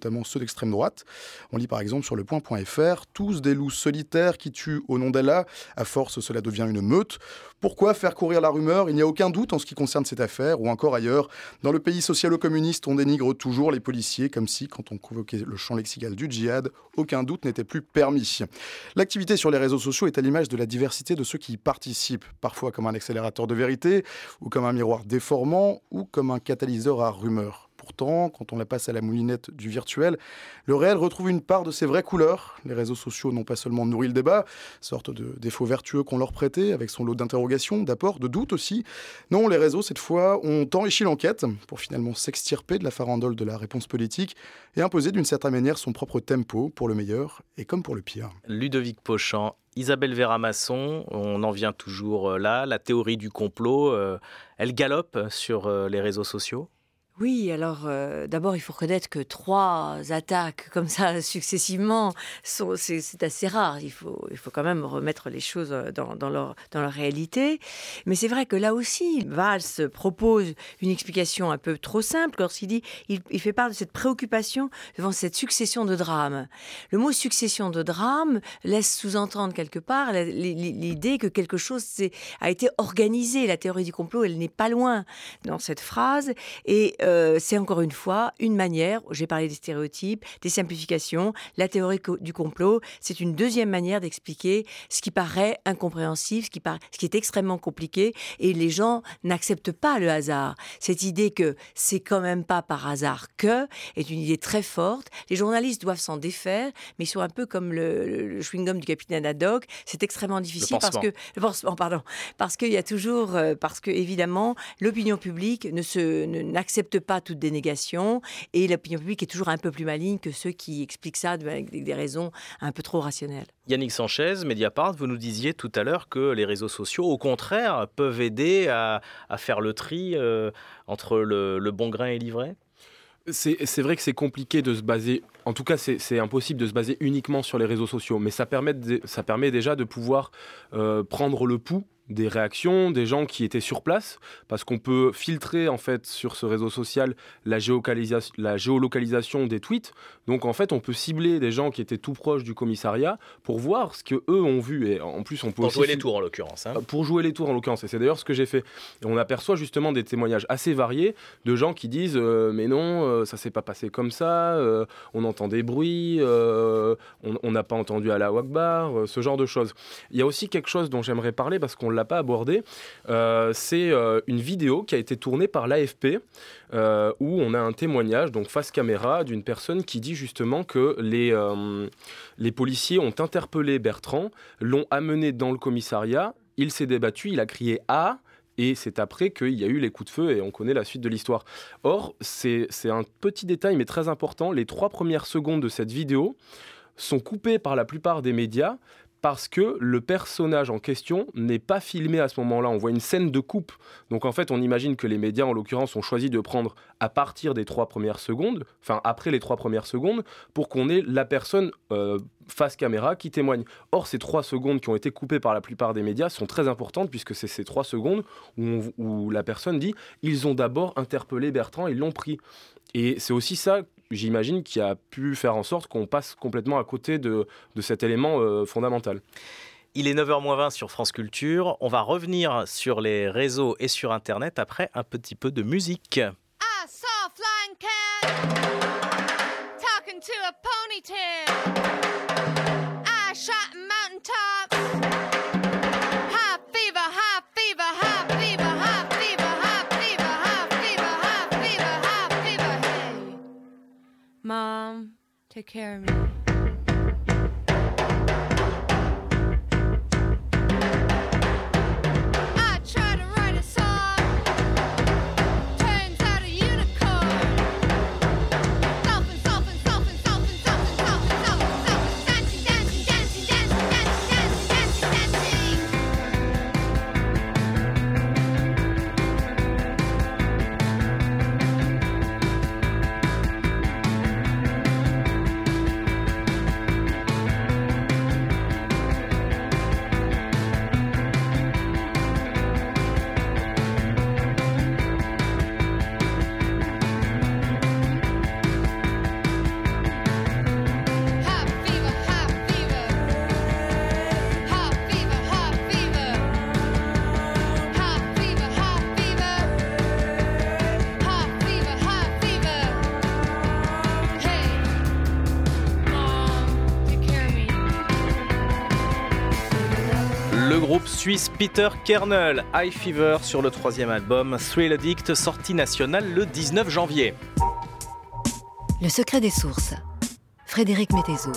notamment ceux d'extrême droite. On lit par exemple sur le point point f r « Tous des loups solitaires qui tuent au nom d'Allah. À force, cela devient une meute. Pourquoi faire courir la rumeur ? Il n'y a aucun doute en ce qui concerne cette affaire. » Ou encore ailleurs, « Dans le pays socialo-communiste, on dénigre toujours les policiers, comme si, quand on convoquait le champ lexical du djihad, aucun doute n'était plus permis. » L'activité sur les réseaux sociaux est à l'image de la diversité de ceux qui y participent, parfois comme un accélérateur de vérité, ou comme un miroir déformant, ou comme un catalyseur à rumeurs. Pourtant, quand on la passe à la moulinette du virtuel, le réel retrouve une part de ses vraies couleurs. Les réseaux sociaux n'ont pas seulement nourri le débat, sorte de défaut vertueux qu'on leur prêtait, avec son lot d'interrogations, d'apports, de doutes aussi. Non, les réseaux, cette fois, ont enrichi l'enquête pour finalement s'extirper de la farandole de la réponse politique et imposer d'une certaine manière son propre tempo, pour le meilleur et comme pour le pire. Ludovic Pochant, Isabelle Vera-Masson, on en vient toujours là. La théorie du complot, euh, elle galope sur euh, les réseaux sociaux ? Oui, alors euh, d'abord il faut reconnaître que trois attaques comme ça successivement, sont, c'est, c'est assez rare. Il faut, il faut quand même remettre les choses dans, dans, leur, dans leur réalité. Mais c'est vrai que là aussi, Valls propose une explication un peu trop simple lorsqu'il dit, il, il fait part de cette préoccupation devant cette succession de drames. Le mot succession de drames laisse sous-entendre quelque part l'idée que quelque chose a été organisé. La théorie du complot, elle n'est pas loin dans cette phrase. Et Euh, c'est encore une fois une manière, j'ai parlé des stéréotypes, des simplifications, la théorie du complot, c'est une deuxième manière d'expliquer ce qui paraît incompréhensible, ce qui, paraît, ce qui est extrêmement compliqué, et les gens n'acceptent pas le hasard. Cette idée que c'est quand même pas par hasard que est une idée très forte. Les journalistes doivent s'en défaire, mais ils sont un peu comme le, le, le chewing-gum du capitaine Haddock. C'est extrêmement difficile parce que le pansement, pardon, parce qu'il y a toujours, euh, parce que évidemment, l'opinion publique ne se ne, n'accepte pas toute dénégation et l'opinion publique est toujours un peu plus maligne que ceux qui expliquent ça avec des raisons un peu trop rationnelles. Yannick Sanchez, Mediapart, vous nous disiez tout à l'heure que les réseaux sociaux, au contraire, peuvent aider à, à faire le tri euh, entre le, le bon grain et l'ivraie ? C'est, c'est vrai que c'est compliqué de se baser, en tout cas c'est, c'est impossible de se baser uniquement sur les réseaux sociaux, mais ça permet, de, ça permet déjà de pouvoir euh, prendre le pouls des réactions, des gens qui étaient sur place, parce qu'on peut filtrer en fait sur ce réseau social la, géocalisa- la géolocalisation des tweets. Donc en fait, on peut cibler des gens qui étaient tout proches du commissariat pour voir ce que eux ont vu. Et en plus, on peut pour aussi jouer les tours en l'occurrence. Hein. Pour jouer les tours en l'occurrence. Et c'est d'ailleurs ce que j'ai fait. Et on aperçoit justement des témoignages assez variés de gens qui disent euh, mais non, euh, ça s'est pas passé comme ça. Euh, on entend des bruits. Euh, on n'a pas entendu Allahu Akbar. Euh, ce genre de choses. Il y a aussi quelque chose dont j'aimerais parler parce qu'on l'a pas abordé, euh, c'est euh, une vidéo qui a été tournée par l'A F P euh, où on a un témoignage, donc face caméra, d'une personne qui dit justement que les, euh, les policiers ont interpellé Bertrand, l'ont amené dans le commissariat, il s'est débattu, il a crié « Ah !» et c'est après qu'il y a eu les coups de feu et on connaît la suite de l'histoire. Or, c'est, c'est un petit détail mais très important, les trois premières secondes de cette vidéo sont coupées par la plupart des médias parce que le personnage en question n'est pas filmé à ce moment-là. On voit une scène de coupe. Donc en fait, on imagine que les médias, en l'occurrence, ont choisi de prendre à partir des trois premières secondes, enfin après les trois premières secondes, pour qu'on ait la personne euh, face caméra qui témoigne. Or, ces trois secondes qui ont été coupées par la plupart des médias sont très importantes puisque c'est ces trois secondes où, on, où la personne dit « Ils ont d'abord interpellé Bertrand, ils l'ont pris ». Et c'est aussi ça, j'imagine, qui a pu faire en sorte qu'on passe complètement à côté de, de cet élément euh, fondamental. Il est neuf heures moins vingt sur France Culture. On va revenir sur les réseaux et sur Internet après un petit peu de musique. I saw a flying cat talking to a ponytail. I shot a mountaintop. High fever, high fever, high fever, high fever, high fever, high fever, high fever, high fever. Hey, Mom, take care of me. Le groupe suisse Peter Kernel, High Fever sur le troisième album Thrill Addict, sortie nationale le dix-neuf janvier. Le secret des sources. Frédéric Mettezo.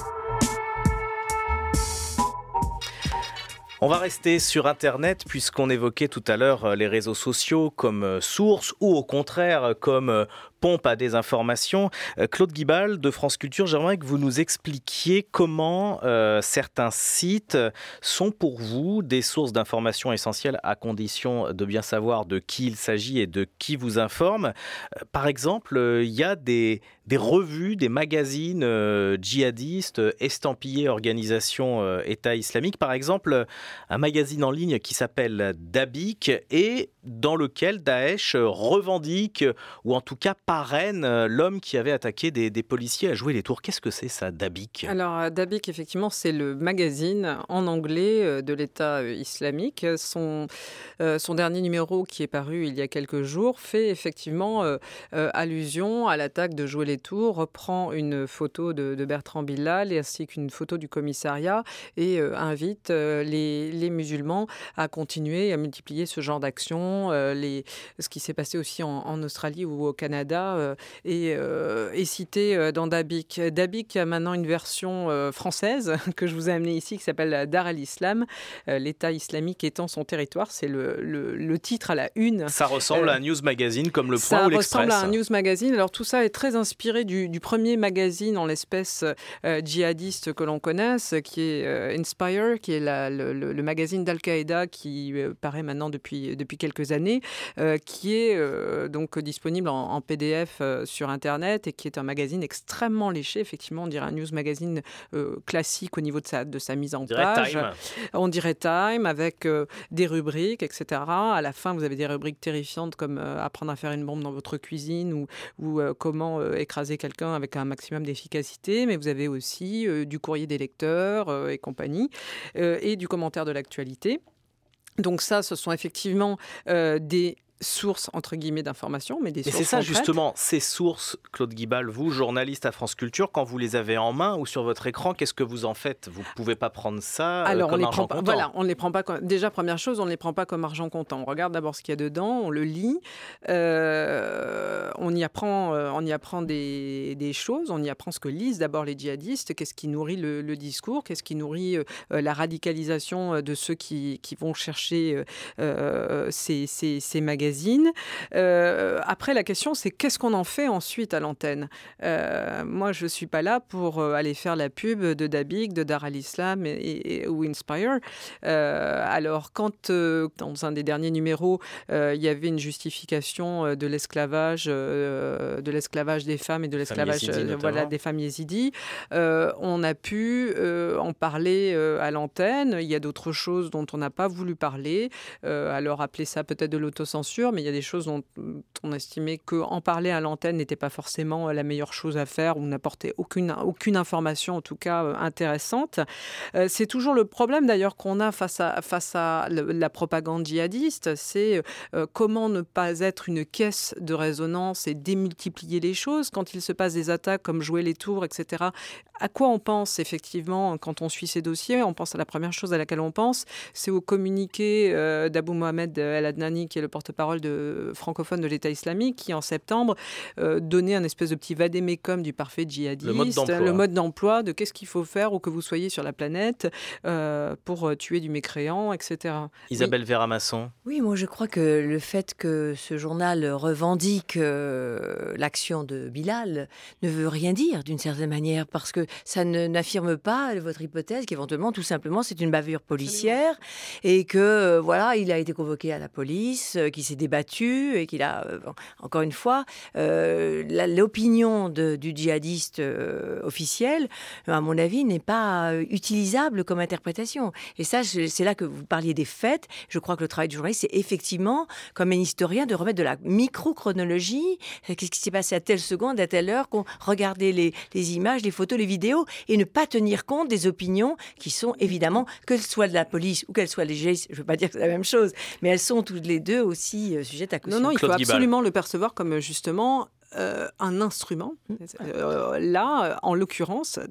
On va rester sur Internet puisqu'on évoquait tout à l'heure les réseaux sociaux comme source ou au contraire comme pompe à désinformation. Claude Guibal de France Culture, j'aimerais que vous nous expliquiez comment euh, certains sites sont pour vous des sources d'information essentielles à condition de bien savoir de qui il s'agit et de qui vous informe. Par exemple, il y a des, des revues, des magazines euh, djihadistes, estampillés organisation euh, État islamique. Par exemple, un magazine en ligne qui s'appelle Dabiq et dans lequel Daesh revendique, ou en tout cas parraine, l'homme qui avait attaqué des, des policiers à jouer les tours. Qu'est-ce que c'est ça, Dabiq ? Alors Dabiq, effectivement, c'est le magazine en anglais de l'État islamique. Son, euh, son dernier numéro qui est paru il y a quelques jours fait effectivement euh, euh, allusion à l'attaque de jouer les tours, reprend une photo de, de Bertrand Bilal ainsi qu'une photo du commissariat et euh, invite euh, les, les musulmans à continuer à multiplier ce genre d'actions. Euh, les, ce qui s'est passé aussi en, en Australie ou au Canada euh, est, euh, est cité euh, dans Dabiq. Dabiq a maintenant une version euh, française que je vous ai amenée ici qui s'appelle Dar al-Islam, euh, l'État islamique étant son territoire. C'est le, le, le titre à la une. Ça ressemble euh, à un news magazine comme Le Point ou l'Express. Ça ressemble à un news magazine. Alors tout ça est très inspiré du, du premier magazine en l'espèce euh, djihadiste que l'on connaisse, qui est euh, Inspire, qui est la, le, le, le magazine d'Al-Qaïda qui euh, paraît maintenant depuis, depuis quelques années, euh, qui est euh, donc disponible en, en P D F euh, sur Internet et qui est un magazine extrêmement léché. Effectivement, on dirait un news magazine euh, classique au niveau de sa, de sa mise en on dirait page. Time. On dirait Time, avec euh, des rubriques, et cetera. À la fin, vous avez des rubriques terrifiantes comme euh, apprendre à faire une bombe dans votre cuisine ou, ou euh, comment euh, écraser quelqu'un avec un maximum d'efficacité. Mais vous avez aussi euh, du courrier des lecteurs euh, et compagnie, euh, et du commentaire de l'actualité. Donc ça, ce sont effectivement euh, des sources, entre guillemets, d'informations, mais des mais sources c'est ça, concrètes. justement, ces sources, Claude Guibal, vous, journaliste à France Culture, quand vous les avez en main ou sur votre écran, qu'est-ce que vous en faites ? Vous ne pouvez pas prendre ça Alors, euh, comme on les argent prend pas, comptant. voilà, on ne les prend pas comme... Déjà, première chose, on ne les prend pas comme argent comptant. On regarde d'abord ce qu'il y a dedans, on le lit, euh, on y apprend, euh, on y apprend des, des choses, on y apprend ce que lisent d'abord les djihadistes, qu'est-ce qui nourrit le, le discours, qu'est-ce qui nourrit euh, la radicalisation de ceux qui, qui vont chercher euh, ces, ces, ces magazines. Euh, après, la question, c'est qu'est-ce qu'on en fait ensuite à l'antenne ? euh, Moi, je ne suis pas là pour euh, aller faire la pub de Dabiq, de Dar al-Islam et, et, ou Inspire. Euh, alors, quand, euh, dans un des derniers numéros, euh, il y avait une justification de l'esclavage, euh, de l'esclavage des femmes et de l'esclavage yézidis, euh, voilà, des femmes yézidis, euh, on a pu euh, en parler euh, à l'antenne. Il y a d'autres choses dont on n'a pas voulu parler. Euh, alors, appelez ça peut-être de l'autocensure, mais il y a des choses dont on estimait qu'en parler à l'antenne n'était pas forcément la meilleure chose à faire ou n'apportait aucune, aucune information, en tout cas euh, intéressante. Euh, c'est toujours le problème d'ailleurs qu'on a face à, face à le, la propagande djihadiste, c'est euh, comment ne pas être une caisse de résonance et démultiplier les choses. Quand il se passe des attaques comme jouer les tours, et cetera, à quoi on pense effectivement quand on suit ces dossiers ? On pense à la première chose à laquelle on pense, c'est au communiqué euh, d'Abou Mohamed El Adnani, qui est le porte-parole de, francophone de l'État islamique, qui en septembre euh, donnait un espèce de petit vadémécum du parfait djihadiste, le mode d'emploi, le mode d'emploi de qu'est-ce qu'il faut faire où que vous soyez sur la planète euh, pour tuer du mécréant, et cetera. Isabelle oui. Vera-Masson. Oui, moi je crois que le fait que ce journal revendique euh, l'action de Bilal ne veut rien dire d'une certaine manière, parce que ça ne, n'affirme pas votre hypothèse qu'éventuellement, tout simplement, c'est une bavure policière et que, euh, voilà, il a été convoqué à la police, euh, qu'il s'est débattu et qu'il a, euh, encore une fois, euh, la, l'opinion de, du djihadiste euh, officiel, à mon avis, n'est pas euh, utilisable comme interprétation. Et ça, je, c'est là que vous parliez des faits. Je crois que le travail du journaliste, c'est effectivement, comme un historien, de remettre de la micro-chronologie. Qu'est-ce qui s'est passé à telle seconde, à telle heure, qu'on regardait les, les images, les photos, les vidéos, et ne pas tenir compte des opinions qui sont évidemment, qu'elles soient de la police ou qu'elles soient des djihadistes, je ne veux pas dire que c'est la même chose, mais elles sont toutes les deux aussi euh, sujettes à caution. Non, non, il Claude faut Guibal. absolument le percevoir comme justement euh, un instrument. Euh, là, en l'occurrence,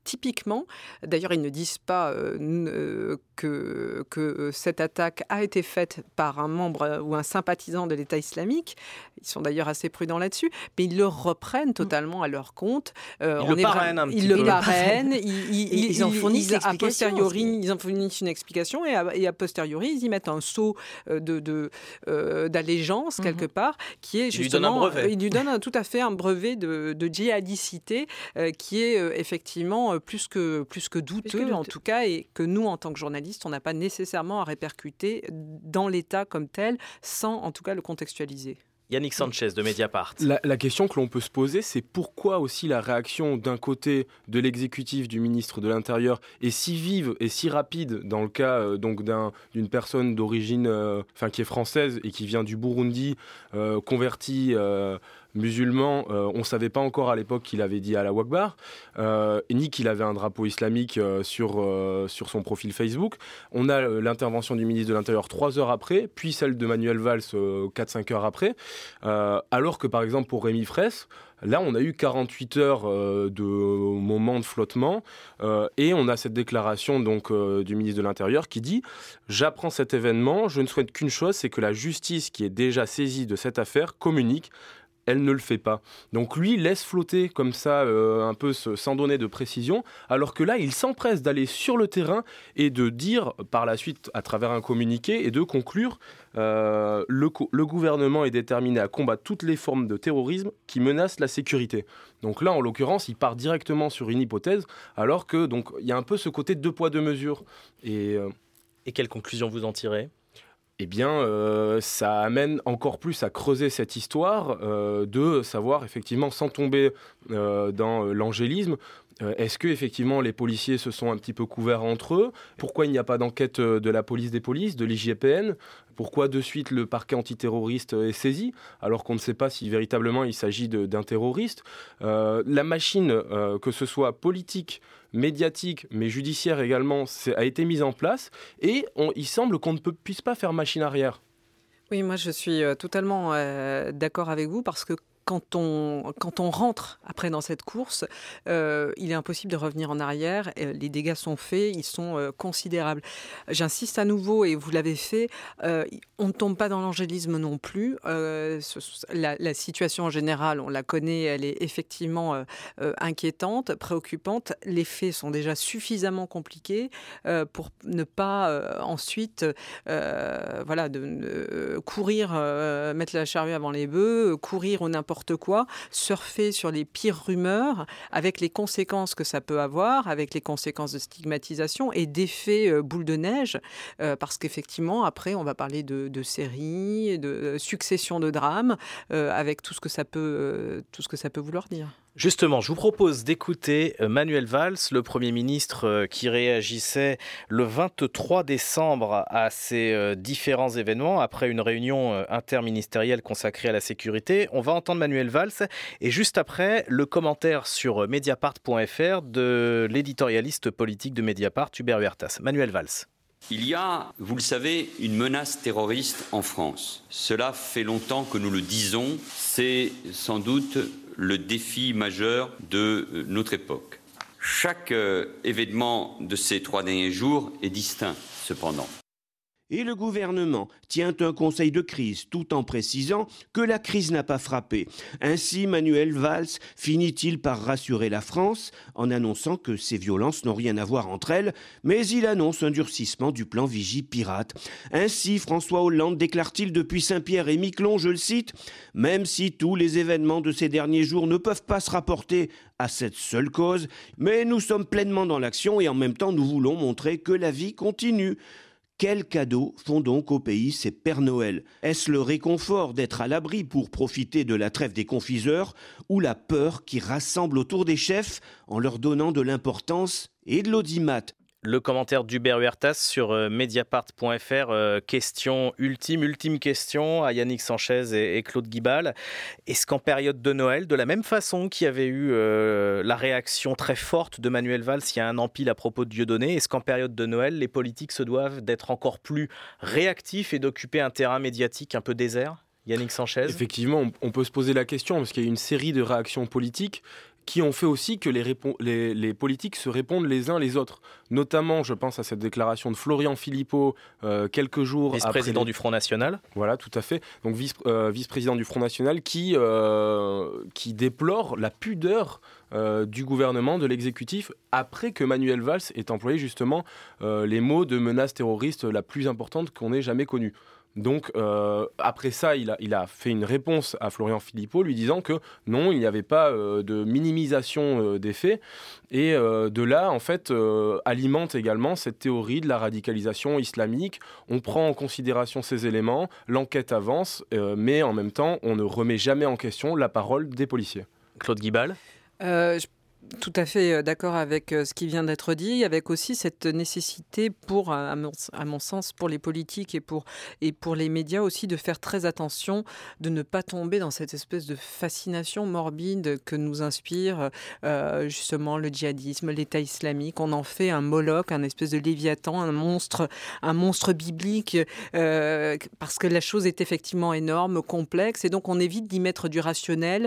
typiquement, d'ailleurs ils ne disent pas euh, que, que cette attaque a été faite par un membre ou un sympathisant de l'État islamique, ils sont d'ailleurs assez prudents là-dessus, mais ils le reprennent totalement à leur compte. Euh, ils, le parrainent un ils petit peu. Ils le parrainent, ils, ils, ils, ils en fournissent ils, l'explication. A posteriori, ils en fournissent une explication et a, et a posteriori, ils y mettent un sceau de, de, euh, d'allégeance mm-hmm. quelque part, qui est justement... Ils lui donnent un brevet. Il lui donne un, tout à fait un brevet de, de djihadicité euh, qui est euh, effectivement plus que, plus que douteux, plus que douteux en tout cas, et que nous, en tant que journalistes, on n'a pas nécessairement à répercuter dans l'État comme tel, sans en tout cas le contextualiser. Yannick Sanchez de Mediapart. La, la question que l'on peut se poser, c'est pourquoi aussi la réaction d'un côté de l'exécutif du ministre de l'Intérieur est si vive et si rapide dans le cas euh, donc d'un, d'une personne d'origine, euh, enfin qui est française et qui vient du Burundi, euh, convertie euh, musulman. Euh, on ne savait pas encore à l'époque qu'il avait dit Allah Akbar, euh, ni qu'il avait un drapeau islamique euh, sur, euh, sur son profil Facebook. On a euh, l'intervention du ministre de l'Intérieur trois heures après, puis celle de Manuel Valls euh, quatre à cinq heures après. Euh, alors que par exemple pour Rémi Fraisse, là on a eu quarante-huit heures euh, de moment de flottement euh, et on a cette déclaration donc euh, du ministre de l'Intérieur qui dit « J'apprends cet événement, je ne souhaite qu'une chose, c'est que la justice qui est déjà saisie de cette affaire communique. » Elle ne le fait pas. Donc lui laisse flotter comme ça, euh, un peu sans donner de précision, alors que là, il s'empresse d'aller sur le terrain et de dire par la suite, à travers un communiqué, et de conclure euh, le, le gouvernement est déterminé à combattre toutes les formes de terrorisme qui menacent la sécurité. Donc là, en l'occurrence, il part directement sur une hypothèse, alors que donc il y a un peu ce côté deux poids deux mesures. Et, euh, et quelle conclusion vous en tirez ? Eh bien, euh, ça amène encore plus à creuser cette histoire, euh, de savoir, effectivement, sans tomber euh, dans l'angélisme, euh, est-ce que effectivement les policiers se sont un petit peu couverts entre eux ? Pourquoi il n'y a pas d'enquête de la police des polices, de l'I G P N ? Pourquoi de suite le parquet antiterroriste est saisi, alors qu'on ne sait pas si véritablement il s'agit de, d'un terroriste ? euh, La machine, euh, que ce soit politique, médiatique, mais judiciaire également, a été mise en place et on, il semble qu'on ne peut, puisse pas faire machine arrière. Oui, moi je suis totalement euh, d'accord avec vous parce que Quand on, quand on rentre après dans cette course, euh, il est impossible de revenir en arrière. Les dégâts sont faits, ils sont euh, considérables. J'insiste à nouveau, et vous l'avez fait, euh, on ne tombe pas dans l'angélisme non plus. Euh, ce, la, la situation en général, on la connaît, elle est effectivement euh, euh, inquiétante, préoccupante. Les faits sont déjà suffisamment compliqués euh, pour ne pas euh, ensuite euh, voilà, de, de, courir, euh, mettre la charrue avant les bœufs, courir ou n'importe quoi, surfer sur les pires rumeurs avec les conséquences que ça peut avoir, avec les conséquences de stigmatisation et d'effets euh, boule de neige, euh, parce qu'effectivement, après, on va parler de, de séries, de succession de drames, euh, avec tout ce que ça peut, euh, tout ce que ça peut vouloir dire. Justement, je vous propose d'écouter Manuel Valls, le Premier ministre qui réagissait le vingt-trois décembre à ces différents événements après une réunion interministérielle consacrée à la sécurité. On va entendre Manuel Valls et juste après, le commentaire sur mediapart point f r de l'éditorialiste politique de Mediapart, Hubert Huertas. Manuel Valls. Il y a, vous le savez, une menace terroriste en France. Cela fait longtemps que nous le disons. C'est sans doute le défi majeur de notre époque. Chaque euh, événement de ces trois derniers jours est distinct, cependant. Et le gouvernement tient un conseil de crise tout en précisant que la crise n'a pas frappé. Ainsi, Manuel Valls finit-il par rassurer la France en annonçant que ces violences n'ont rien à voir entre elles, mais il annonce un durcissement du plan Vigipirate. Ainsi, François Hollande déclare-t-il depuis Saint-Pierre et Miquelon, je le cite, « Même si tous les événements de ces derniers jours ne peuvent pas se rapporter à cette seule cause, mais nous sommes pleinement dans l'action et en même temps nous voulons montrer que la vie continue. » Quels cadeaux font donc au pays ces Pères Noël ? Est-ce le réconfort d'être à l'abri pour profiter de la trêve des confiseurs ou la peur qui rassemble autour des chefs en leur donnant de l'importance et de l'audimat ? Le commentaire d'Hubert Huertas sur mediapart point f r. Euh, question ultime, ultime question à Yannick Sanchez et, et Claude Guibal. Est-ce qu'en période de Noël, de la même façon qu'il y avait eu euh, la réaction très forte de Manuel Valls il y a un an pile à propos de Dieudonné, est-ce qu'en période de Noël, les politiques se doivent d'être encore plus réactifs et d'occuper un terrain médiatique un peu désert ? Yannick Sanchez ? Effectivement, on peut se poser la question parce qu'il y a eu une série de réactions politiques qui ont fait aussi que les, répon- les, les politiques se répondent les uns les autres. Notamment, je pense à cette déclaration de Florian Philippot euh, quelques jours vice-président après... Vice-président du Front National. Voilà, tout à fait. Donc vice, euh, vice-président du Front National qui, euh, qui déplore la pudeur euh, du gouvernement, de l'exécutif, après que Manuel Valls ait employé justement euh, les mots de menace terroriste la plus importante qu'on ait jamais connue. Donc, euh, après ça, il a, il a fait une réponse à Florian Philippot lui disant que non, il n'y avait pas euh, de minimisation euh, des faits. Et euh, de là, en fait, euh, alimente également cette théorie de la radicalisation islamique. On prend en considération ces éléments, l'enquête avance, euh, mais en même temps, on ne remet jamais en question la parole des policiers. Claude Guibal euh, je... Tout à fait d'accord avec ce qui vient d'être dit, avec aussi cette nécessité pour, à mon, à mon sens, pour les politiques et pour, et pour les médias aussi de faire très attention, de ne pas tomber dans cette espèce de fascination morbide que nous inspire euh, justement le djihadisme, l'État islamique. On en fait un Moloch, un espèce de Léviathan, un monstre, un monstre biblique, euh, parce que la chose est effectivement énorme, complexe, et donc on évite d'y mettre du rationnel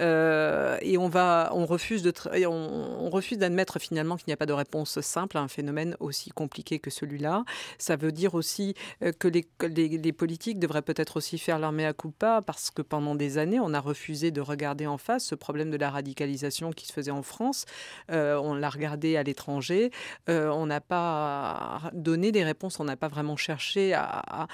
euh, et on va, on refuse de tra- On, on refuse d'admettre finalement qu'il n'y a pas de réponse simple à un phénomène aussi compliqué que celui-là. Ça veut dire aussi que les, les, les politiques devraient peut-être aussi faire leur mea culpa, parce que pendant des années, on a refusé de regarder en face ce problème de la radicalisation qui se faisait en France. Euh, on l'a regardé à l'étranger. Euh, on n'a pas donné des réponses, on n'a pas vraiment cherché à, à,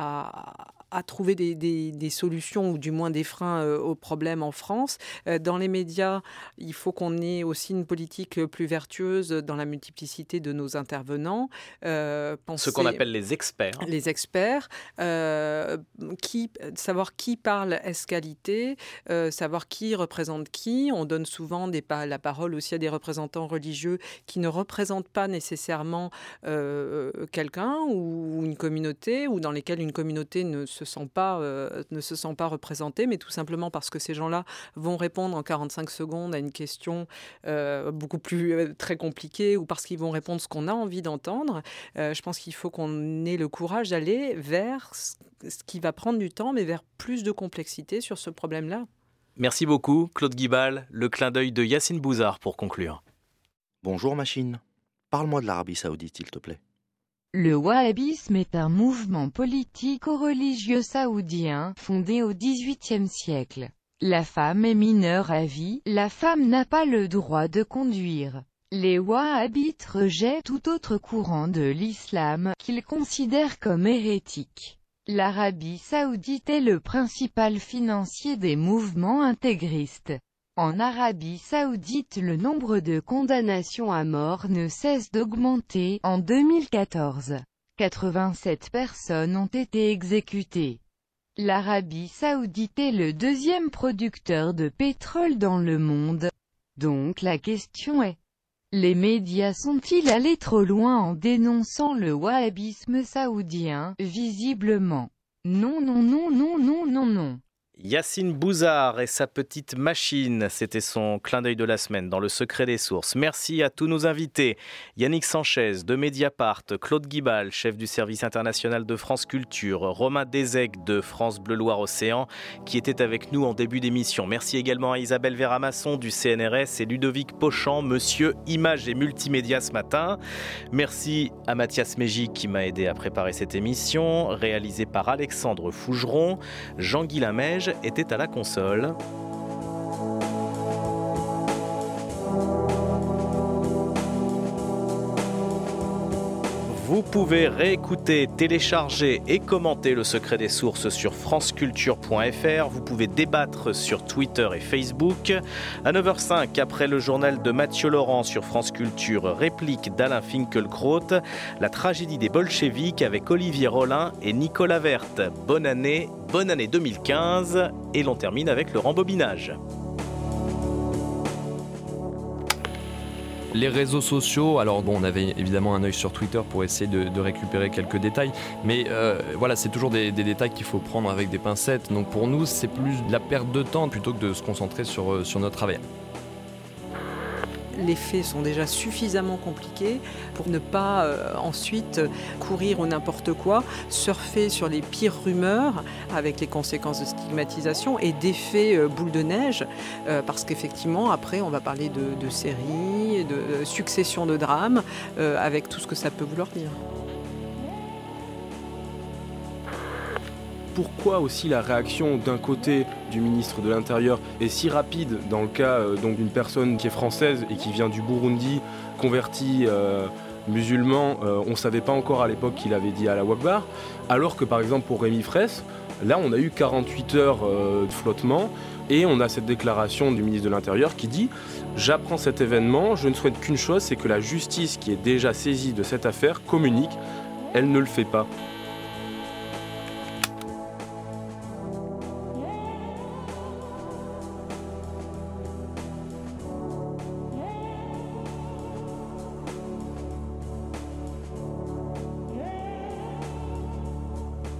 à, à trouver des, des, des solutions ou du moins des freins euh, aux problèmes en France. Euh, dans les médias, il faut qu'on ait aussi une politique plus vertueuse dans la multiplicité de nos intervenants. Euh, penser, Ce qu'on appelle les experts. Les experts. Euh, qui, savoir qui parle est qualité, euh, savoir qui représente qui. On donne souvent des, la parole aussi à des représentants religieux qui ne représentent pas nécessairement euh, quelqu'un ou une communauté, ou dans lesquels une communauté ne se sent pas, euh, ne se sent pas représentée, mais tout simplement parce que ces gens-là vont répondre en quarante-cinq secondes à une question Euh, beaucoup plus euh, très compliqué, ou parce qu'ils vont répondre ce qu'on a envie d'entendre. Euh, je pense qu'il faut qu'on ait le courage d'aller vers ce qui va prendre du temps, mais vers plus de complexité sur ce problème-là. Merci beaucoup, Claude Guibal. Le clin d'œil de Yacine Bouzard pour conclure. Bonjour machine, parle-moi de l'Arabie Saoudite, s'il te plaît. Le wahhabisme est un mouvement politico-religieux saoudien fondé au dix-huitième siècle. La femme est mineure à vie, la femme n'a pas le droit de conduire. Les wahhabites rejettent tout autre courant de l'islam, qu'ils considèrent comme hérétique. L'Arabie saoudite est le principal financier des mouvements intégristes. En Arabie saoudite, le nombre de condamnations à mort ne cesse d'augmenter. En deux mille quatorze, quatre-vingt-sept personnes ont été exécutées. L'Arabie saoudite est le deuxième producteur de pétrole dans le monde. Donc la question est, les médias sont-ils allés trop loin en dénonçant le wahhabisme saoudien? Visiblement. Non, non, non, non, non, non, non. Yacine Bouzard et sa petite machine, c'était son clin d'œil de la semaine dans le secret des sources. Merci à tous nos invités. Yannick Sanchez de Mediapart, Claude Guibal, chef du service international de France Culture, Romain Deseg de France Bleu Loire Océan, qui était avec nous en début d'émission. Merci également à Isabelle Véramasson du C N R S et Ludovic Pochant, monsieur Images et Multimédia ce matin. Merci à Mathias Mégic qui m'a aidé à préparer cette émission, réalisée par Alexandre Fougeron. Jean-Guy Lamège était à la console. Vous pouvez réécouter, télécharger et commenter le secret des sources sur franceculture point f r. Vous pouvez débattre sur Twitter et Facebook. À neuf heures cinq, après le journal de Mathieu Laurent sur France Culture, réplique d'Alain Finkielkraut, la tragédie des bolcheviks avec Olivier Rollin et Nicolas Verte. Bonne année, bonne année deux mille quinze. Et l'on termine avec le rembobinage. Les réseaux sociaux, alors bon, on avait évidemment un œil sur Twitter pour essayer de, de récupérer quelques détails, mais euh, voilà, c'est toujours des, des détails qu'il faut prendre avec des pincettes. Donc pour nous, c'est plus de la perte de temps plutôt que de se concentrer sur, sur notre travail. les faits sont déjà suffisamment compliqués pour ne pas euh, ensuite courir au n'importe quoi, surfer sur les pires rumeurs avec les conséquences de stigmatisation et d'effets euh, boule de neige, euh, parce qu'effectivement, après, on va parler de, de séries, de succession de drames, euh, avec tout ce que ça peut vouloir dire. Pourquoi aussi la réaction d'un côté du ministre de l'Intérieur est si rapide dans le cas euh, donc d'une personne qui est française et qui vient du Burundi, convertie euh, musulman, euh, on ne savait pas encore à l'époque qu'il avait dit Allahu Akbar, alors que par exemple pour Rémi Fraisse, là on a eu quarante-huit heures euh, de flottement et on a cette déclaration du ministre de l'Intérieur qui dit « J'apprends cet événement, je ne souhaite qu'une chose, c'est que la justice qui est déjà saisie de cette affaire communique, elle ne le fait pas ».